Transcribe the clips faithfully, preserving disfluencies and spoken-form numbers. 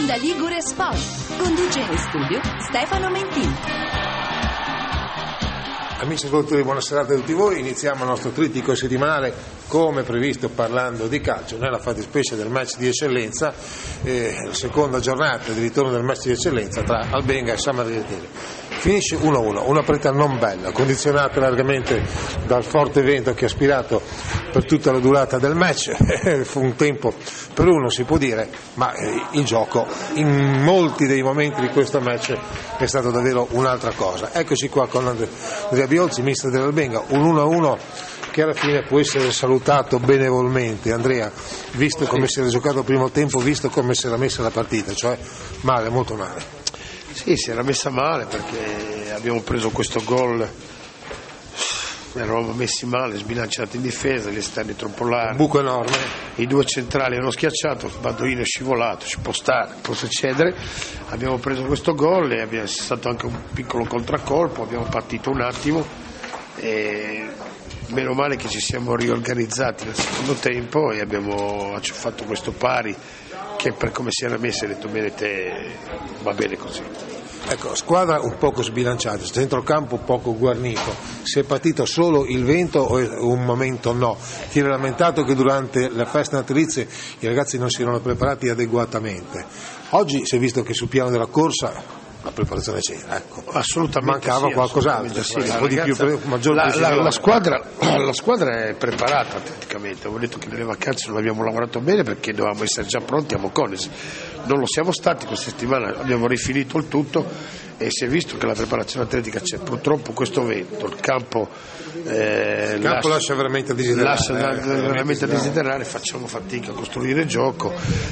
Onda Ligure Sport. Conduce in studio Stefano Mentini. Amici ascoltatori, buona serata a tutti voi. Iniziamo il nostro trittico settimanale come previsto parlando di calcio, nella fattispecie del match di eccellenza, eh, la seconda giornata di ritorno del match di eccellenza tra Albenga e San Marino di Tele. Finisce uno a uno, una partita non bella, condizionata largamente dal forte vento che ha aspirato per tutta la durata del match. Fu un tempo per uno, si può dire, ma eh, il gioco in molti dei momenti di questo match è stato davvero un'altra cosa. Eccoci qua con Andrea Biolzi, mister dell'Albenga, un uno a uno che alla fine può essere salutato benevolmente. Andrea, visto come si era giocato il primo tempo, visto come si era messa la partita, cioè male, molto male. Sì, si era messa male perché abbiamo preso questo gol, eravamo messi male, sbilanciati in difesa, gli esterni troppo larghi, un buco enorme, i due centrali hanno schiacciato, Badoino è scivolato, ci può stare, può succedere. Abbiamo preso questo gol e abbiamo, c'è stato anche un piccolo contraccolpo, abbiamo partito un attimo e meno male che ci siamo riorganizzati nel secondo tempo e abbiamo fatto questo pari che per come si era messa, hai detto bene te, va bene così. Ecco, squadra un poco sbilanciata, centrocampo poco guarnito. Si è partito solo il vento o un momento no? Ti eri lamentato che durante le feste natalizie i ragazzi non si erano preparati adeguatamente. Oggi si è visto che sul piano della corsa la preparazione c'era, ecco. Assolutamente mancava sì, qualcos'altro, sì, un la po' di più, maggior la, la, la, squadra, la squadra è preparata atleticamente. Avevo detto che nelle vacanze non abbiamo lavorato bene perché dovevamo essere già pronti a Mocones, non lo siamo stati. Questa settimana abbiamo rifinito il tutto e si è visto che la preparazione atletica c'è. Purtroppo questo vento, il campo, eh, il campo lascia, lascia veramente a desiderare, lascia eh, veramente, veramente a desiderare, facciamo fatica a costruire il gioco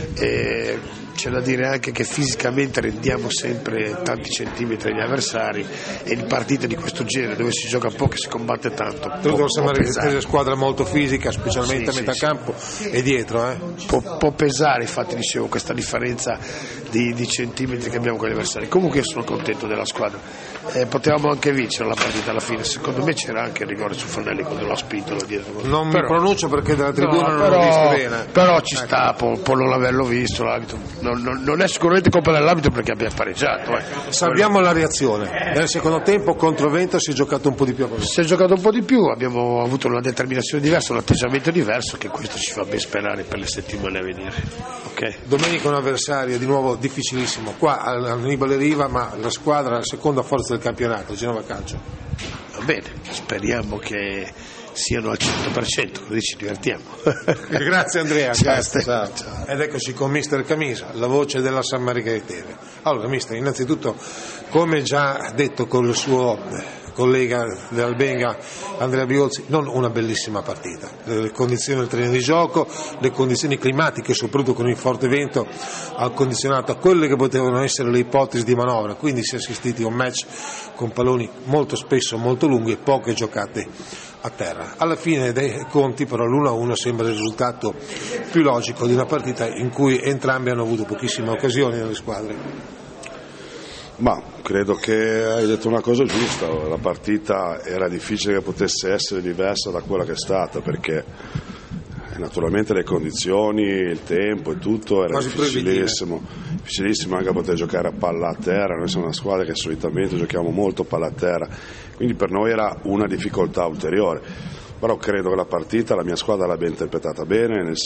e c'è da dire anche che fisicamente rendiamo sempre tanti centimetri agli avversari e in partite di questo genere dove si gioca poco e si combatte tanto può, può può pesare. È una squadra molto fisica, specialmente sì, a metà sì, campo sì. E dietro eh. può, può pesare, infatti dicevo, questa differenza di, di centimetri che abbiamo con gli avversari. Comunque io sono contento della squadra, eh, potevamo anche vincere la partita alla fine, secondo me c'era anche il rigore su Fanelli quando l'ha spinto là dietro. Non però, mi pronuncio perché dalla tribuna no, non però, l'ho visto bene, però ci ecco. sta, può, può non averlo visto l'arbitro. Non, non, non è sicuramente colpa dell'arbitro perché abbia pareggiato. Eh. Sappiamo la reazione. Nel secondo tempo contro Vento si è giocato un po' di più. Si è giocato un po' di più, abbiamo avuto una determinazione diversa, un atteggiamento diverso, che questo ci fa ben sperare per le settimane a venire. Okay. Domenica un avversario di nuovo difficilissimo, qua all'Annibale Riva, ma la squadra, la seconda forza del campionato, Genova Calcio. Va bene, speriamo che siano al cento per cento, così ci divertiamo. Grazie Andrea. Ciao, Grazie. Ciao. Ciao. Ed eccoci con mister Camisa, la voce della San Marino di Tele. Allora mister, innanzitutto, come già detto con il suo collega dell'Albenga Andrea Biolzi, non una bellissima partita. Le condizioni del terreno di gioco, le condizioni climatiche, soprattutto con il forte vento, ha condizionato a quelle che potevano essere le ipotesi di manovra, quindi si è assistiti a un match con palloni molto spesso molto lunghi e poche giocate a terra. Alla fine dei conti però l'uno a uno sembra il risultato più logico di una partita in cui entrambi hanno avuto pochissime occasioni nelle squadre. Ma credo che hai detto una cosa giusta, la partita era difficile che potesse essere diversa da quella che è stata, perché naturalmente le condizioni, il tempo e tutto era difficilissimo, difficilissimo anche poter giocare a palla a terra. Noi siamo una squadra che solitamente giochiamo molto a palla a terra, quindi per noi era una difficoltà ulteriore. Però credo che la partita la mia squadra l'abbia interpretata bene, nel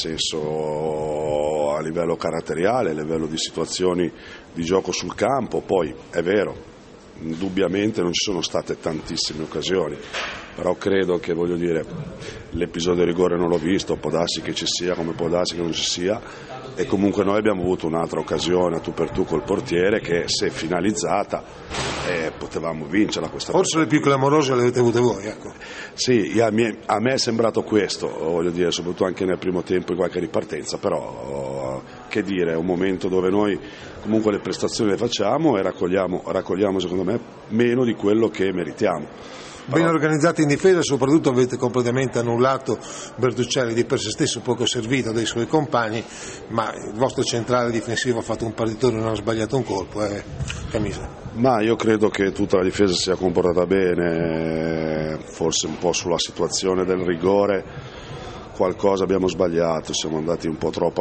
senso a livello caratteriale, a livello di situazioni di gioco sul campo. Poi è vero, indubbiamente non ci sono state tantissime occasioni, però credo che, voglio dire, l'episodio di rigore non l'ho visto, può darsi che ci sia come può darsi che non ci sia, e comunque noi abbiamo avuto un'altra occasione a tu per tu col portiere che, se finalizzata, eh, potevamo vincerla questa forse partita. Le più clamorose le avete avute voi, ecco. Sì, a me, a me è sembrato questo, voglio dire, soprattutto anche nel primo tempo in qualche ripartenza, però che dire, è un momento dove noi comunque le prestazioni le facciamo e raccogliamo, raccogliamo secondo me meno di quello che meritiamo. Ben organizzati in difesa, soprattutto avete completamente annullato Bertuccelli, di per sé stesso poco servito dai suoi compagni, ma il vostro centrale difensivo ha fatto un partitore e non ha sbagliato un colpo, eh, Camisa. Ma io credo che tutta la difesa si sia comportata bene, forse un po' sulla situazione del rigore qualcosa abbiamo sbagliato, siamo andati un po' troppo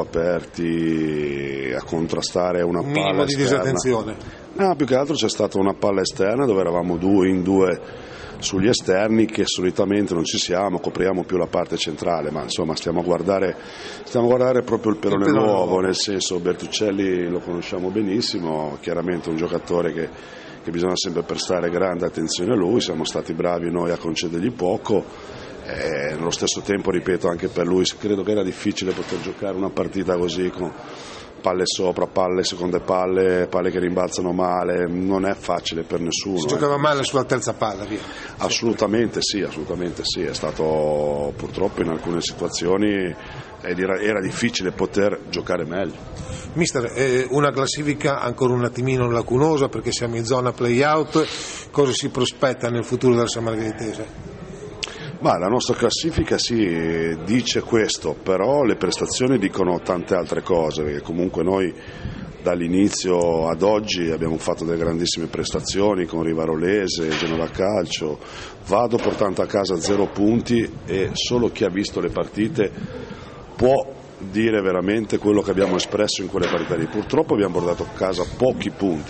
aperti a contrastare una un palla minimo di esterna. disattenzione. No, più che altro c'è stata una palla esterna dove eravamo due in due sugli esterni, che solitamente non ci siamo, copriamo più la parte centrale, ma insomma stiamo a guardare, stiamo a guardare proprio il perone nuovo, nel senso Bertuccelli lo conosciamo benissimo, chiaramente un giocatore che, che bisogna sempre prestare grande attenzione a lui, siamo stati bravi noi a concedergli poco. Eh, nello stesso tempo, ripeto, anche per lui credo che era difficile poter giocare una partita così con palle sopra, palle, seconde palle, palle che rimbalzano male, non è facile per nessuno. Si eh. giocava male sulla terza palla, via. Assolutamente sì, assolutamente sì, è stato purtroppo in alcune situazioni era, era difficile poter giocare meglio. Mister, eh, una classifica ancora un attimino lacunosa perché siamo in zona play-out, cosa si prospetta nel futuro del San Margheritese? Ma la nostra classifica sì, dice questo, però le prestazioni dicono tante altre cose, perché comunque noi dall'inizio ad oggi abbiamo fatto delle grandissime prestazioni con Rivarolese, Genova Calcio, Vado portando a casa zero punti e solo chi ha visto le partite può dire veramente quello che abbiamo espresso in quelle partite lì. Purtroppo abbiamo portato a casa pochi punti.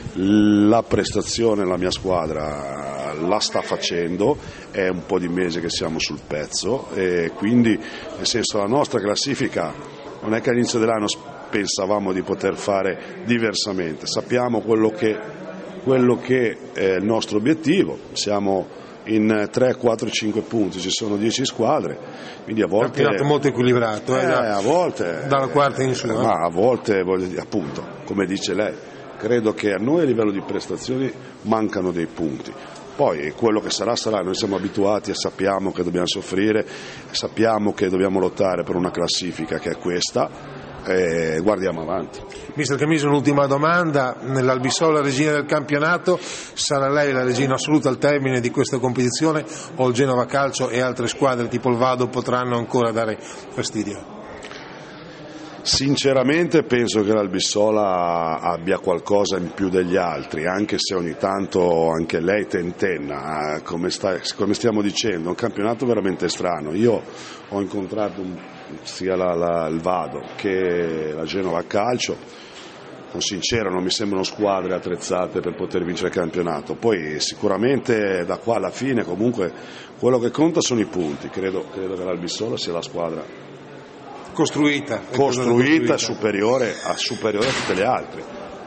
La prestazione la mia squadra la sta facendo, è un po' di mesi che siamo sul pezzo e quindi nel senso la nostra classifica non è che all'inizio dell'anno pensavamo di poter fare diversamente, sappiamo quello che, quello che è il nostro obiettivo, siamo in tre, quattro, cinque punti, ci sono dieci squadre, quindi a volte è molto equilibrato, eh, eh, da, a volte dalla quarta in su, eh, eh. ma a volte voglio dire, appunto, come dice lei, credo che a noi a livello di prestazioni mancano dei punti. Poi quello che sarà sarà, noi siamo abituati e sappiamo che dobbiamo soffrire, sappiamo che dobbiamo lottare per una classifica che è questa e guardiamo avanti. Mister Camisi, un'ultima domanda, nell'Albisola regina del campionato, sarà lei la regina assoluta al termine di questa competizione o il Genova Calcio e altre squadre tipo il Vado potranno ancora dare fastidio? Sinceramente penso che l'Albissola abbia qualcosa in più degli altri, anche se ogni tanto anche lei tentenna, come, sta, come stiamo dicendo, è un campionato veramente strano. Io ho incontrato sia la, la, il Vado che la Genova Calcio, sono sincero, non mi sembrano squadre attrezzate per poter vincere il campionato, poi sicuramente da qua alla fine comunque quello che conta sono i punti, credo, credo che l'Albissola sia la squadra costruita, costruita superiore a, superiore a tutte le altre,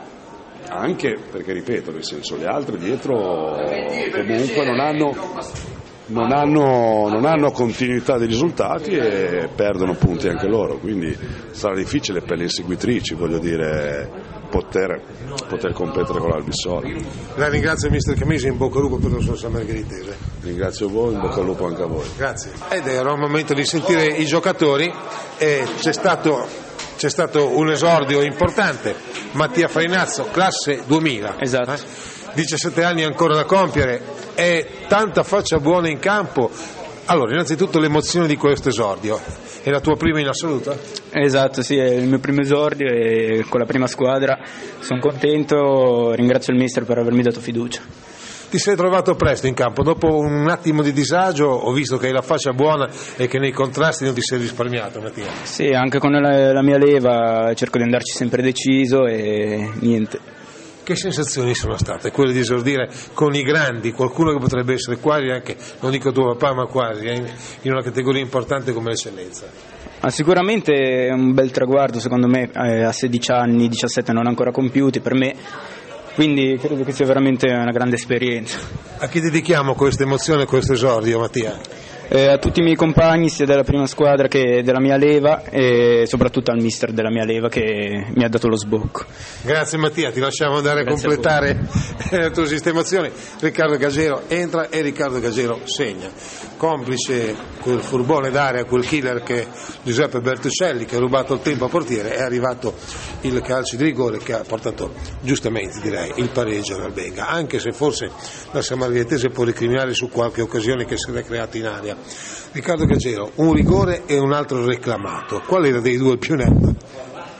anche perché ripeto, nel senso le altre dietro comunque non hanno, non hanno, non hanno continuità di risultati e perdono punti anche loro, quindi sarà difficile per le inseguitrici, voglio dire, poter, poter competere con l'Albissola. La ringrazio Mister Camisi, in bocca al lupo per lo suo San Margheritese. Ringrazio voi, in bocca al lupo anche a voi. Grazie. Ed era un momento di sentire i giocatori e c'è stato, c'è stato un esordio importante, Mattia Farinazzo, classe duemila. Esatto. Eh? diciassette anni ancora da compiere e tanta faccia buona in campo. Allora, innanzitutto l'emozione di questo esordio. È la tua prima in assoluto? Esatto, sì, è il mio primo esordio e con la prima squadra sono contento, ringrazio il mister per avermi dato fiducia. Ti sei trovato presto in campo, dopo un attimo di disagio ho visto che hai la faccia buona e che nei contrasti non ti sei risparmiato, Mattia. Sì, anche con la, la mia leva cerco di andarci sempre deciso e niente. Che sensazioni sono state quelle di esordire con i grandi, qualcuno che potrebbe essere quasi anche, non dico tuo papà, ma quasi, in una categoria importante come l'eccellenza? Ah, sicuramente è un bel traguardo, secondo me, eh, a sedici anni, diciassette non ancora compiuti per me, quindi credo che sia veramente una grande esperienza. A chi dedichiamo questa emozione, questo esordio, Mattia? Eh, a tutti i miei compagni sia della prima squadra che della mia leva e soprattutto al mister della mia leva che mi ha dato lo sbocco. Grazie Mattia, ti lasciamo andare Grazie a completare a le tue sistemazioni. Riccardo Gagero entra e Riccardo Gagero segna, complice quel furbone d'area, quel killer che Giuseppe Bertuccelli che ha rubato il tempo a portiere, è arrivato il calcio di rigore che ha portato giustamente direi il pareggio all'Albenga, anche se forse la San Margheritese può recriminare su qualche occasione che si era creata in aria. Riccardo Gagero, un rigore e un altro reclamato, qual era dei due più netto?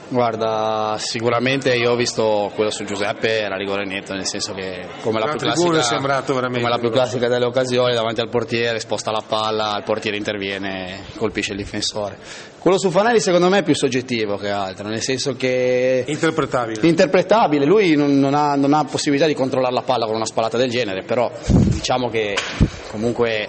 Guarda, sicuramente io ho visto quello su Giuseppe, era rigore netto, nel senso che come la, più classica, è sembrato veramente come la più classica delle occasioni, davanti al portiere, sposta la palla, il portiere interviene, colpisce il difensore. Quello su Fanelli secondo me è più soggettivo che altro, nel senso che interpretabile, interpretabile. Lui non, non, ha, non ha possibilità di controllare la palla con una spallata del genere, però diciamo che comunque...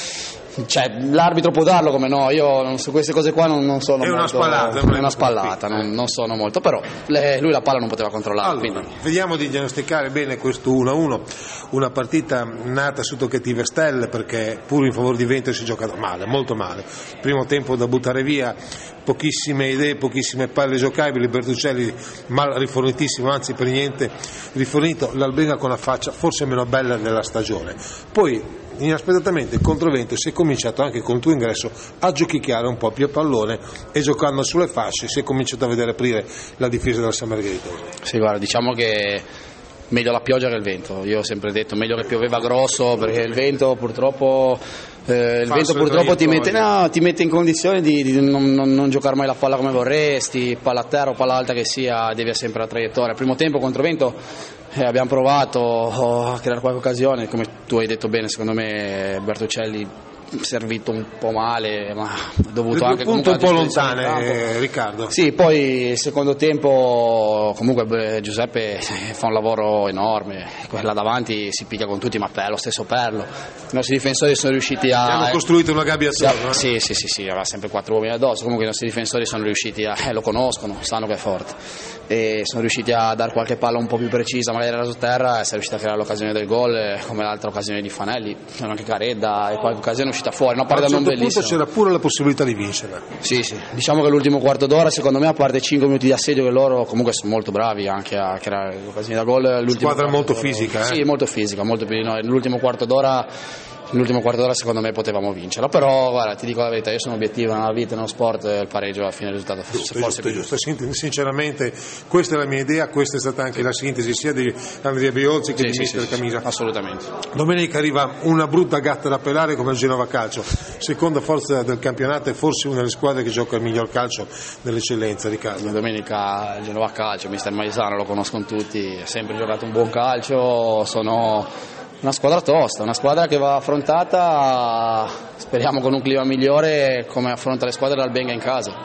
Cioè, l'arbitro può darlo come no, io non, su queste cose qua non, non sono è una molto, spallata, è una spallata, non, non sono molto, però le, lui la palla non poteva controllare. Allora, quindi. Vediamo di diagnosticare bene questo uno a uno, una partita nata sotto cattive stelle, perché pur in favore di Vento si è giocato male, molto male. Primo tempo da buttare via, pochissime idee, pochissime palle giocabili, Bertuccelli mal rifornitissimo, anzi per niente rifornito, l'Albenga con la faccia forse meno bella della stagione. Poi inaspettatamente contro Vento si è cominciato anche con il tuo ingresso a giochicchiare un po' più a pallone, e giocando sulle fasce si è cominciato a vedere aprire la difesa del San Margheritoso. Sì, guarda, diciamo che meglio la pioggia che il vento, io ho sempre detto meglio che pioveva grosso, perché il vento purtroppo eh, il vento purtroppo ti mette, no, ti mette in condizione di, di non, non, non giocare mai la palla come vorresti, palla a terra o palla alta che sia, devi sempre la traiettoria. Il primo tempo contro Vento Eh, abbiamo provato a creare qualche occasione, come tu hai detto bene, secondo me Bertuccelli servito un po' male, ma dovuto le anche punte un po' lontane, eh, Riccardo. Sì, poi il secondo tempo comunque beh, Giuseppe fa un lavoro enorme, là davanti si picchia con tutti, ma per lo stesso Perlo. I nostri difensori sono riusciti a... Hanno costruito una gabbia attorno. Sì, sì, sì, sì, aveva sempre quattro uomini addosso, comunque i nostri difensori sono riusciti a... Eh, lo conoscono, sanno che è forte, e sono riusciti a dare qualche palla un po' più precisa, magari era su terra, e si è riusciti a creare l'occasione del gol, come l'altra occasione di Fanelli, c'era anche Caredda, e qualche occasione è uscita fuori, una partita a un non certo punto bellissima. c'era pure la possibilità di vincerla. Sì, sì, diciamo che l'ultimo quarto d'ora, secondo me, a parte cinque minuti di assedio, che loro comunque sono molto bravi anche a creare l'occasione da gol. Squadra molto fisica, eh? Sì, molto fisica, molto più di noi. L'ultimo quarto d'ora L'ultimo quarto d'ora secondo me potevamo vincerla, però guarda, ti dico la verità, io sono obiettivo nella vita e nello sport, il pareggio alla fine del risultato giusto, forse giusto, giusto. Sinceramente questa è la mia idea, questa è stata anche la sintesi sia di Andrea Biolzi che sì, di sì, mister sì, Camisa. Assolutamente. Domenica arriva una brutta gatta da pelare come il Genova Calcio, seconda forza del campionato e forse una delle squadre che gioca il miglior calcio dell'eccellenza, Riccardo. Domenica il Genova Calcio, mister Maisano lo conoscono tutti, ha sempre giocato un buon calcio, sono una squadra tosta, una squadra che va affrontata, speriamo con un clima migliore, come affronta le squadre dell'Albenga in casa,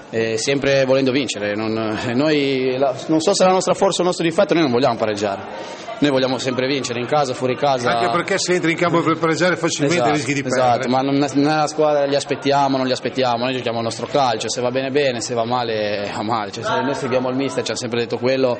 e sempre volendo vincere. Non, noi, la, non so se è la nostra forza o il nostro difetto, noi non vogliamo pareggiare. Noi vogliamo sempre vincere, in casa, fuori casa. Anche perché se entri in campo per pareggiare facilmente esatto, rischi di perdere. Esatto, ma non, nella squadra li aspettiamo, non li aspettiamo, noi giochiamo il nostro calcio, se va bene bene, se va male va male. Cioè, se noi seguiamo il mister, ci ha sempre detto quello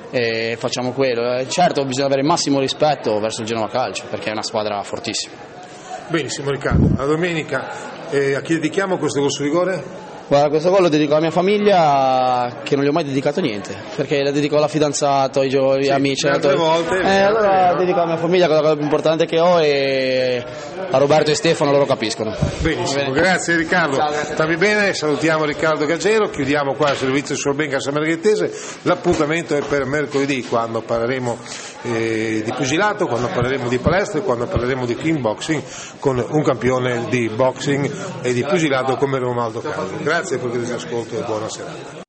e facciamo quello. E certo bisogna avere il massimo rispetto verso il Genova Calcio, perché è una squadra fortissima. Benissimo Riccardo, a domenica eh, a chi dedichiamo questo gol su rigore? Guarda, questo gol lo dedico alla mia famiglia, che non gli ho mai dedicato niente, perché la dedico alla fidanzata, ai giovi, sì, amici. Altre volte. Eh, allora la dedico alla mia famiglia, che è la cosa più importante che ho, e a Roberto e Stefano loro capiscono. Benissimo, grazie Riccardo. Ciao, grazie. Stammi bene, salutiamo Riccardo Gaggero, chiudiamo qua il servizio sul Albenga San Margheritese. L'appuntamento è per mercoledì, quando parleremo eh, di pugilato, quando parleremo di palestra, quando parleremo di kickboxing con un campione di boxing e di pugilato come Ronaldo Calvi. Grazie per il ascolto e buona serata.